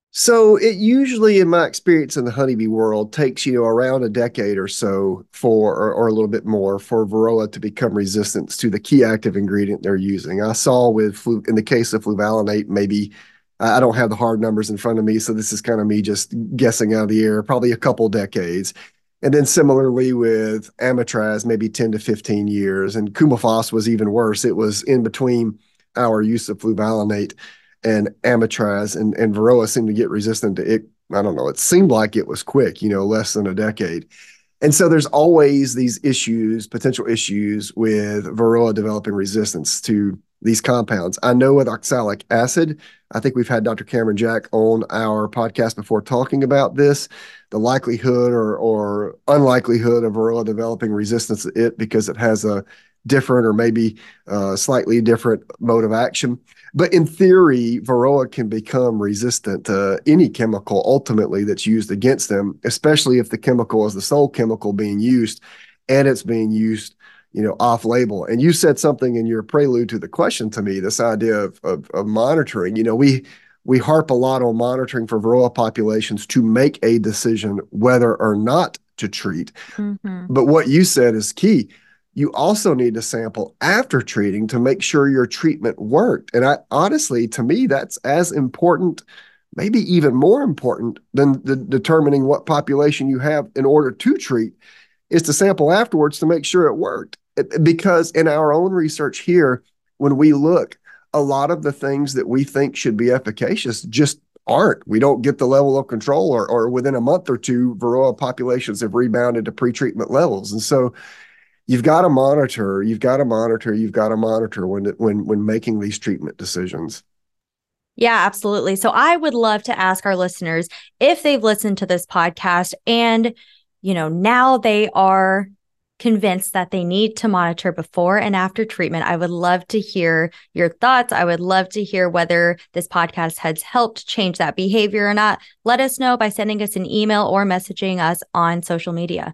So it usually, in my experience in the honeybee world, takes, you know, around a decade or so for, or, or a little bit more, for Varroa to become resistant to the key active ingredient they're using. I saw with flu, in the case of fluvalinate, maybe, I don't have the hard numbers in front of me, so this is kind of me just guessing out of the air, probably a couple decades. And then similarly with amitraz, maybe ten to fifteen years. And Coumaphos was even worse. It was in between our use of fluvalinate and amitraz, and, and Varroa seemed to get resistant to it. I don't know. It seemed like it was quick, you know, less than a decade. And so there's always these issues, potential issues with Varroa developing resistance to these compounds. I know with oxalic acid, I think we've had Doctor Cameron Jack on our podcast before talking about this, the likelihood or, or unlikelihood of Varroa developing resistance to it because it has a different or maybe uh, slightly different mode of action. But in theory, Varroa can become resistant to any chemical ultimately that's used against them, especially if the chemical is the sole chemical being used and it's being used, you know, off-label. And you said something in your prelude to the question to me, this idea of, of, of monitoring. You know, we we harp a lot on monitoring for Varroa populations to make a decision whether or not to treat. Mm-hmm. But what you said is key. You also need to sample after treating to make sure your treatment worked. And I honestly, to me, that's as important, maybe even more important than the determining what population you have in order to treat, is to sample afterwards to make sure it worked. It, because in our own research here, when we look, a lot of the things that we think should be efficacious just aren't. We don't get the level of control, or, or within a month or two, Varroa populations have rebounded to pre-treatment levels. And so You've got to monitor, you've got to monitor, you've got to monitor when when when making these treatment decisions. Yeah, absolutely. So I would love to ask our listeners if they've listened to this podcast and, you know, now they are convinced that they need to monitor before and after treatment. I would love to hear your thoughts. I would love to hear whether this podcast has helped change that behavior or not. Let us know by sending us an email or messaging us on social media.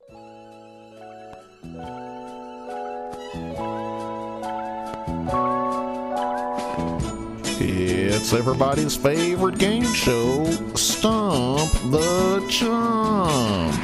It's everybody's favorite game show, Stump the Chump.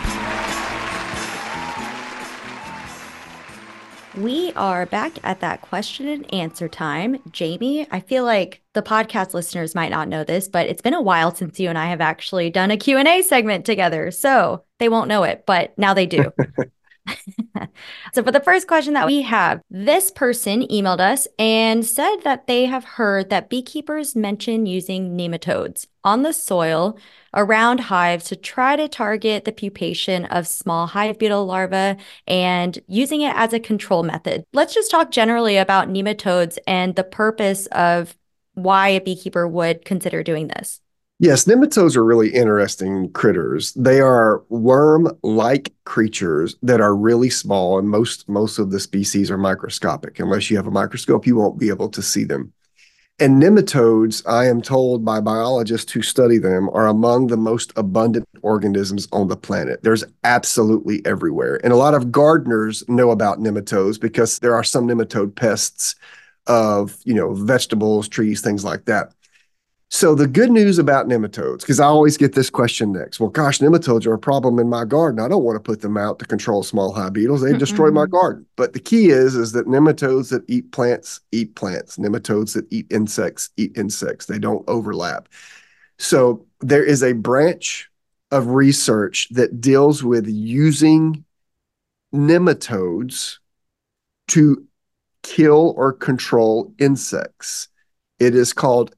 We are back at that question and answer time. Jamie, I feel like the podcast listeners might not know this, but it's been a while since you and I have actually done a Q and A segment together, so they won't know it, but now they do. So for the first question that we have, this person emailed us and said that they have heard that beekeepers mention using nematodes on the soil around hives to try to target the pupation of small hive beetle larvae and using it as a control method. Let's just talk generally about nematodes and the purpose of why a beekeeper would consider doing this. Yes, nematodes are really interesting critters. They are worm-like creatures that are really small, and most, most of the species are microscopic. Unless you have a microscope, you won't be able to see them. And nematodes, I am told by biologists who study them, are among the most abundant organisms on the planet. There's absolutely everywhere. And a lot of gardeners know about nematodes because there are some nematode pests of, you know, vegetables, trees, things like that. So the good news about nematodes, because I always get this question next, well, gosh, nematodes are a problem in my garden. I don't want to put them out to control small hive beetles. They destroy my garden. But the key is, is that nematodes that eat plants, eat plants. Nematodes that eat insects, eat insects. They don't overlap. So there is a branch of research that deals with using nematodes to kill or control insects. It is called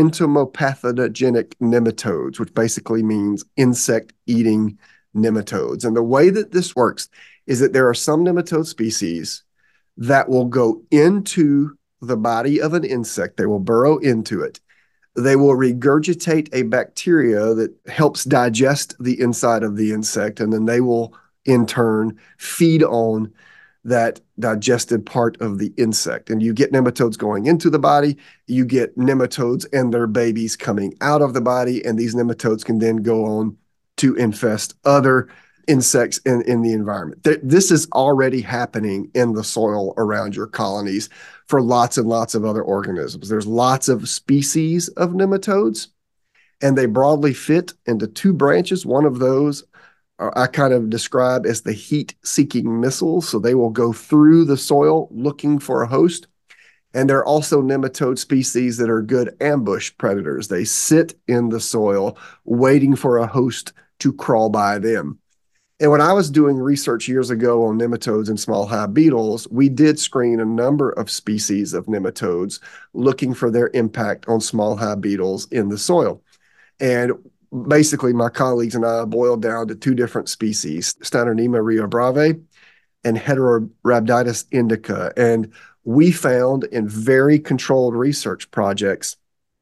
entomopathogenic nematodes, which basically means insect-eating nematodes. And the way that this works is that there are some nematode species that will go into the body of an insect. They will burrow into it. They will regurgitate a bacteria that helps digest the inside of the insect, and then they will, in turn, feed on that digested part of the insect. And you get nematodes going into the body, you get nematodes and their babies coming out of the body, and these nematodes can then go on to infest other insects in, in the environment. This is already happening in the soil around your colonies for lots and lots of other organisms. There's lots of species of nematodes, and they broadly fit into two branches. One of those I kind of describe as the heat-seeking missiles. So they will go through the soil looking for a host. And there are also nematode species that are good ambush predators. They sit in the soil waiting for a host to crawl by them. And when I was doing research years ago on nematodes and small hive beetles, we did screen a number of species of nematodes looking for their impact on small hive beetles in the soil. And basically, my colleagues and I boiled down to two different species, Steinernema rheobrave and Heterorhabditis indica. And we found in very controlled research projects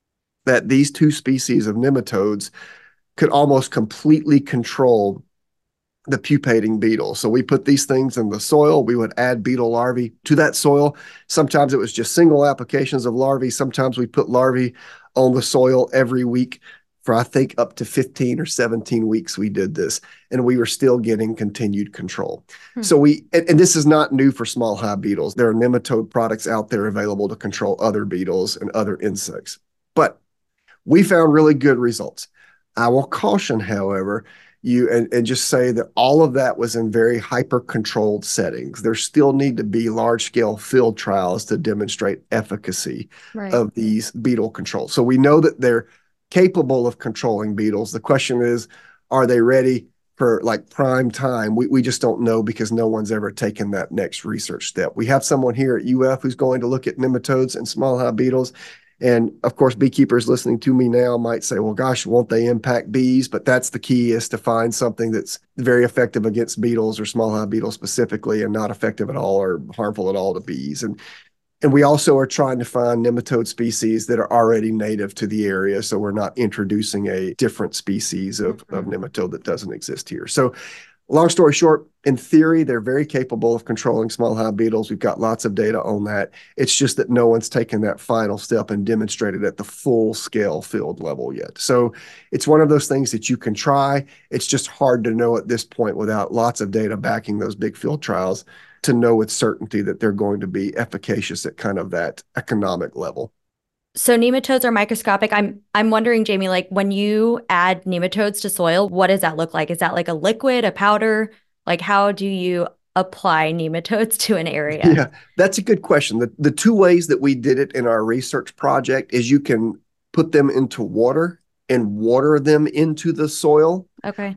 that these two species of nematodes could almost completely control the pupating beetle. So we put these things in the soil. We would add beetle larvae to that soil. Sometimes it was just single applications of larvae. Sometimes we put larvae on the soil every week. For I think up to fifteen or seventeen weeks we did this, and we were still getting continued control. Hmm. So we, and, and this is not new for small hive beetles. There are nematode products out there available to control other beetles and other insects. But we found really good results. I will caution, however, you and, and just say that all of that was in very hyper-controlled settings. There still need to be large-scale field trials to demonstrate efficacy right. of these beetle controls. So we know that they're capable of controlling beetles. The question is, are they ready for like prime time? We, we just don't know because no one's ever taken that next research step. We have someone here at U F who's going to look at nematodes and small hive beetles. And of course, beekeepers listening to me now might say, well, gosh, won't they impact bees? But that's the key, is to find something that's very effective against beetles or small hive beetles specifically, and not effective at all or harmful at all to bees. And And we also are trying to find nematode species that are already native to the area, so we're not introducing a different species of, mm-hmm. of nematode that doesn't exist here. So long story short, in theory, they're very capable of controlling small hive beetles. We've got lots of data on that. It's just that no one's taken that final step and demonstrated at the full-scale field level yet. So it's one of those things that you can try. It's just hard to know at this point without lots of data backing those big field trials to know with certainty that they're going to be efficacious at kind of that economic level. So nematodes are microscopic. I'm I'm wondering, Jamie, like when you add nematodes to soil, what does that look like? Is that like a liquid, a powder? Like how do you apply nematodes to an area? Yeah, that's a good question. The, the two ways that we did it in our research project is you can put them into water and water them into the soil. Okay.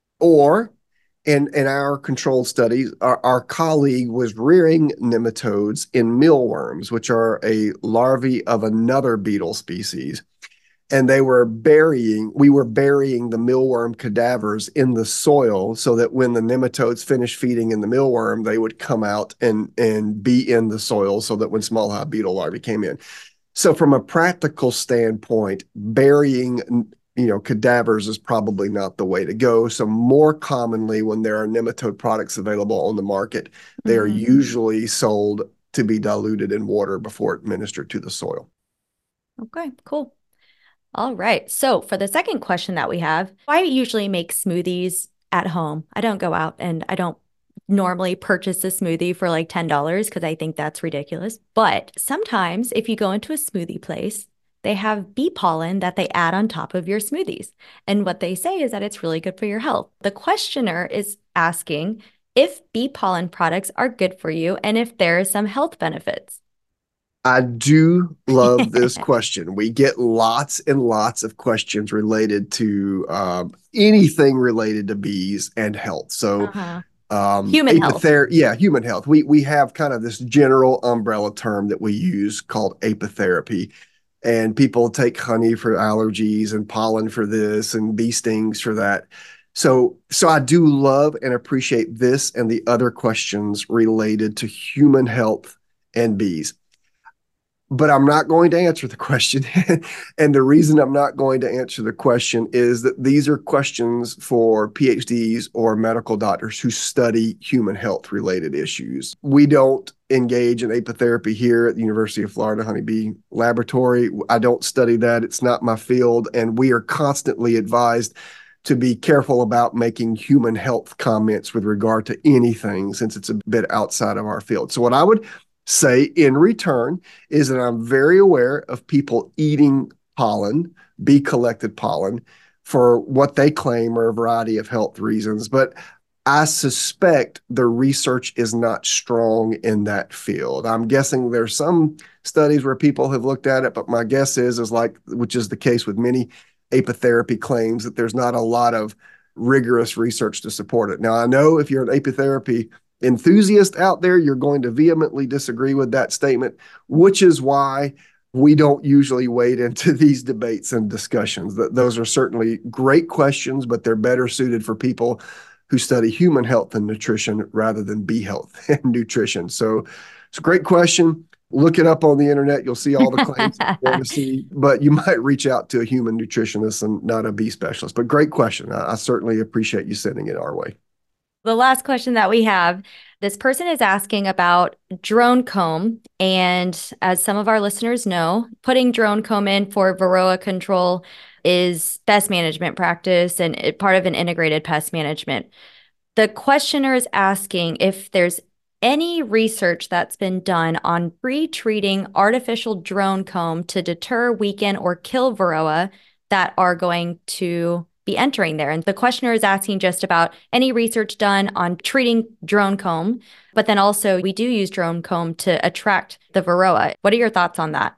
Or In, in our controlled studies, our, our colleague was rearing nematodes in mealworms, which are a larvae of another beetle species. And they were burying, we were burying the mealworm cadavers in the soil so that when the nematodes finished feeding in the mealworm, they would come out and, and be in the soil so that when small hive beetle larvae came in. So from a practical standpoint, burying you know, cadavers is probably not the way to go. So more commonly, when there are nematode products available on the market, they mm-hmm. are usually sold to be diluted in water before administered to the soil. Okay, cool. All right. So for the second question that we have, I usually make smoothies at home. I don't go out and I don't normally purchase a smoothie for like ten dollars because I think that's ridiculous. But sometimes if you go into a smoothie place, they have bee pollen that they add on top of your smoothies. And what they say is that it's really good for your health. The questioner is asking if bee pollen products are good for you and if there are some health benefits. I do love this question. We get lots and lots of questions related to um, anything related to bees and health. So uh-huh. Um, human health. apither- yeah, human health. We we have kind of this general umbrella term that we use called apitherapy. And people take honey for allergies and pollen for this and bee stings for that. So, so I do love and appreciate this and the other questions related to human health and bees. But I'm not going to answer the question. And the reason I'm not going to answer the question is that these are questions for PhDs or medical doctors who study human health related issues. We don't engage in apitherapy here at the University of Florida Honeybee Laboratory. I don't study that. It's not my field. And we are constantly advised to be careful about making human health comments with regard to anything, since it's a bit outside of our field. So what I would say in return is that I'm very aware of people eating pollen, bee collected pollen, for what they claim are a variety of health reasons. But I suspect the research is not strong in that field. I'm guessing there's some studies where people have looked at it, but my guess is, is like, which is the case with many apitherapy claims, that there's not a lot of rigorous research to support it. Now, I know if you're an apitherapy enthusiast out there, you're going to vehemently disagree with that statement, which is why we don't usually wade into these debates and discussions. Those are certainly great questions, but they're better suited for people who study human health and nutrition rather than bee health and nutrition. So it's a great question. Look it up on the internet. You'll see all the claims you want to see, but you might reach out to a human nutritionist and not a bee specialist. But great question. I, I certainly appreciate you sending it our way. The last question that we have, this person is asking about drone comb. And as some of our listeners know, putting drone comb in for Varroa control is pest management practice and it, part of an integrated pest management. The questioner is asking if there's any research that's been done on pre-treating artificial drone comb to deter, weaken, or kill Varroa that are going to be entering there. And the questioner is asking just about any research done on treating drone comb, but then also we do use drone comb to attract the Varroa. What are your thoughts on that?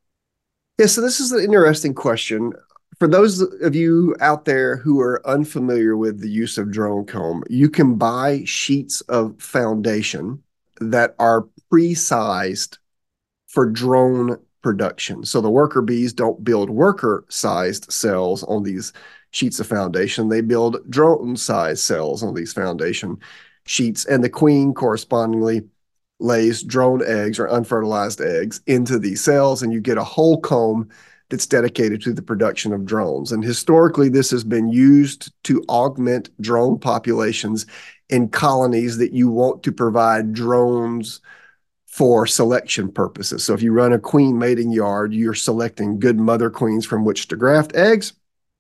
Yeah, so this is an interesting question. For those of you out there who are unfamiliar with the use of drone comb, you can buy sheets of foundation that are pre-sized for drone production. So the worker bees don't build worker-sized cells on these sheets of foundation. They build drone-sized cells on these foundation sheets, and the queen correspondingly lays drone eggs or unfertilized eggs into these cells, and you get a whole comb that's dedicated to the production of drones. And historically, this has been used to augment drone populations in colonies that you want to provide drones for selection purposes. So if you run a queen mating yard, you're selecting good mother queens from which to graft eggs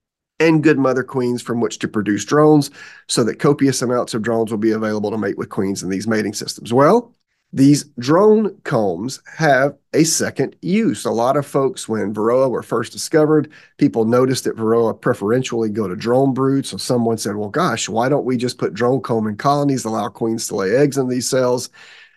and good mother queens from which to produce drones, so that copious amounts of drones will be available to mate with queens in these mating systems. Well, these drone combs have a second use. A lot of folks, when Varroa were first discovered, people noticed that Varroa preferentially go to drone brood. So someone said, well, gosh, why don't we just put drone comb in colonies, allow queens to lay eggs in these cells?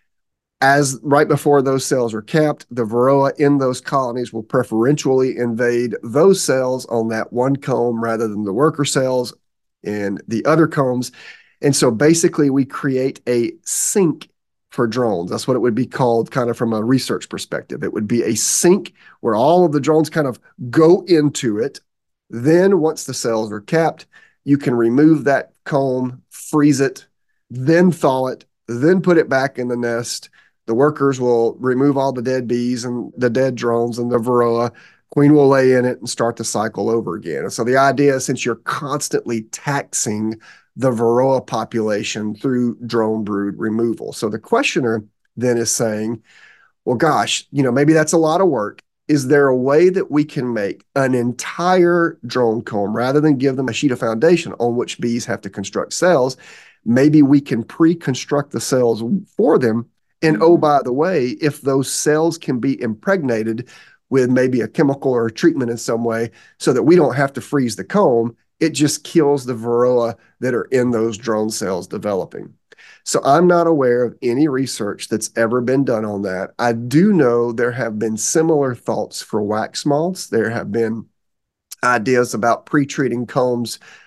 As right before those cells are capped, the Varroa in those colonies will preferentially invade those cells on that one comb rather than the worker cells in the other combs. And so basically we create a sink for drones. That's what it would be called kind of from a research perspective. It would be a sink where all of the drones kind of go into it. Then once the cells are capped, you can remove that comb, freeze it, then thaw it, then put it back in the nest. The workers will remove all the dead bees and the dead drones and the Varroa. Queen will lay in it and start the cycle over again. And so the idea is, since you're constantly taxing the Varroa population through drone brood removal. So the questioner then is saying, well, gosh, you know, maybe that's a lot of work. Is there a way that we can make an entire drone comb rather than give them a sheet of foundation on which bees have to construct cells? Maybe we can pre-construct the cells for them. And oh, by the way, if those cells can be impregnated with maybe a chemical or a treatment in some way so that we don't have to freeze the comb, it just kills the Varroa that are in those drone cells developing. So I'm not aware of any research that's ever been done on that. I do know there have been similar thoughts for wax moths. There have been ideas about pre-treating combs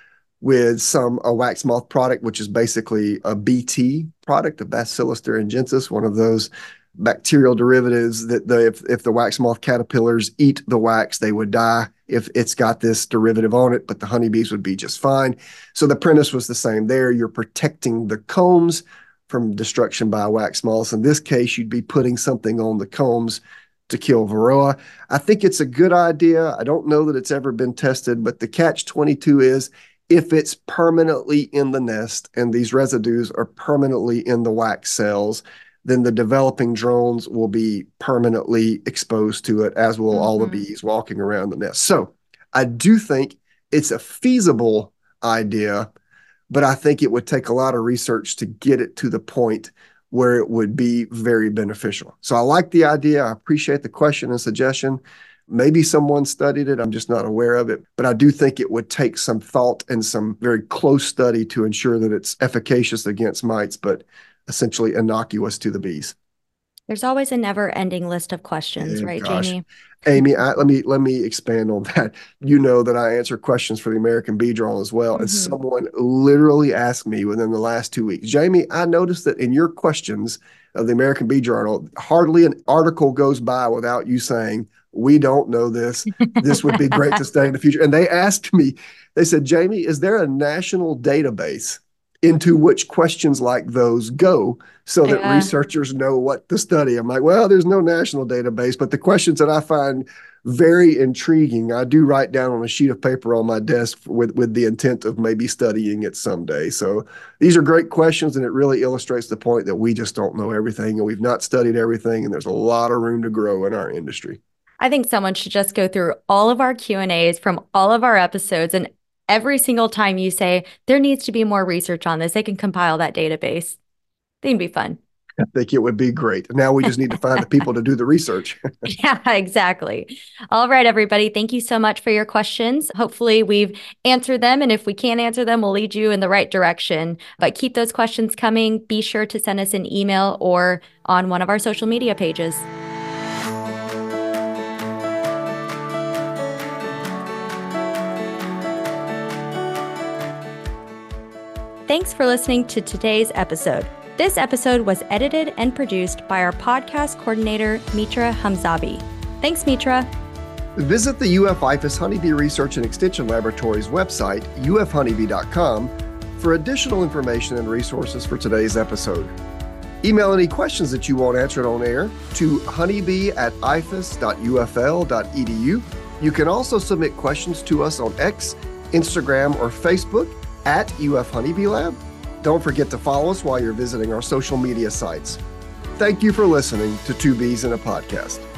with some a wax moth product, which is basically a B T product, a Bacillus thuringiensis, one of those bacterial derivatives that the if, if the wax moth caterpillars eat the wax, they would die if it's got this derivative on it, but the honeybees would be just fine. So the premise was the same there. You're protecting the combs from destruction by wax moths. In this case, you'd be putting something on the combs to kill Varroa. I think it's a good idea. I don't know that it's ever been tested, but the catch twenty-two is if it's permanently in the nest and these residues are permanently in the wax cells, then the developing drones will be permanently exposed to it, as will mm-hmm. all the bees walking around the nest. So I do think it's a feasible idea, but I think it would take a lot of research to get it to the point where it would be very beneficial. So I like the idea. I appreciate the question and suggestion. Maybe someone studied it. I'm just not aware of it. But I do think it would take some thought and some very close study to ensure that it's efficacious against mites, but essentially innocuous to the bees. There's always a never-ending list of questions, oh, right, gosh. Jamie? Amy, I, let me let me expand on that. You know that I answer questions for the American Bee Journal as well, mm-hmm. and someone literally asked me within the last two weeks, Jamie, I noticed that in your questions of the American Bee Journal, hardly an article goes by without you saying, we don't know this. This would be great to study in the future. And they asked me, they said, Jamie, is there a national database into which questions like those go so that yeah. researchers know what to study? I'm like, well, there's no national database, but the questions that I find very intriguing, I do write down on a sheet of paper on my desk with, with the intent of maybe studying it someday. So these are great questions, and it really illustrates the point that we just don't know everything, and we've not studied everything, and there's a lot of room to grow in our industry. I think someone should just go through all of our Q and A's from all of our episodes, and every single time you say there needs to be more research on this, they can compile that database. I think it'd be fun. I think it would be great. Now we just need to find the people to do the research. Yeah, exactly. All right, everybody. Thank you so much for your questions. Hopefully we've answered them. And if we can't answer them, we'll lead you in the right direction. But keep those questions coming. Be sure to send us an email or on one of our social media pages. Thanks for listening to today's episode. This episode was edited and produced by our podcast coordinator, Mitra Hamzavi. Thanks, Mitra. Visit the U F I F A S Honeybee Research and Extension Laboratory's website, u f honeybee dot com, for additional information and resources for today's episode. Email any questions that you want answered on air to honeybee at i f a s dot u f l dot e d u. You can also submit questions to us on X, Instagram, or Facebook at U F Honeybee Lab. Don't forget to follow us while you're visiting our social media sites. Thank you for listening to Two Bees in a Podcast.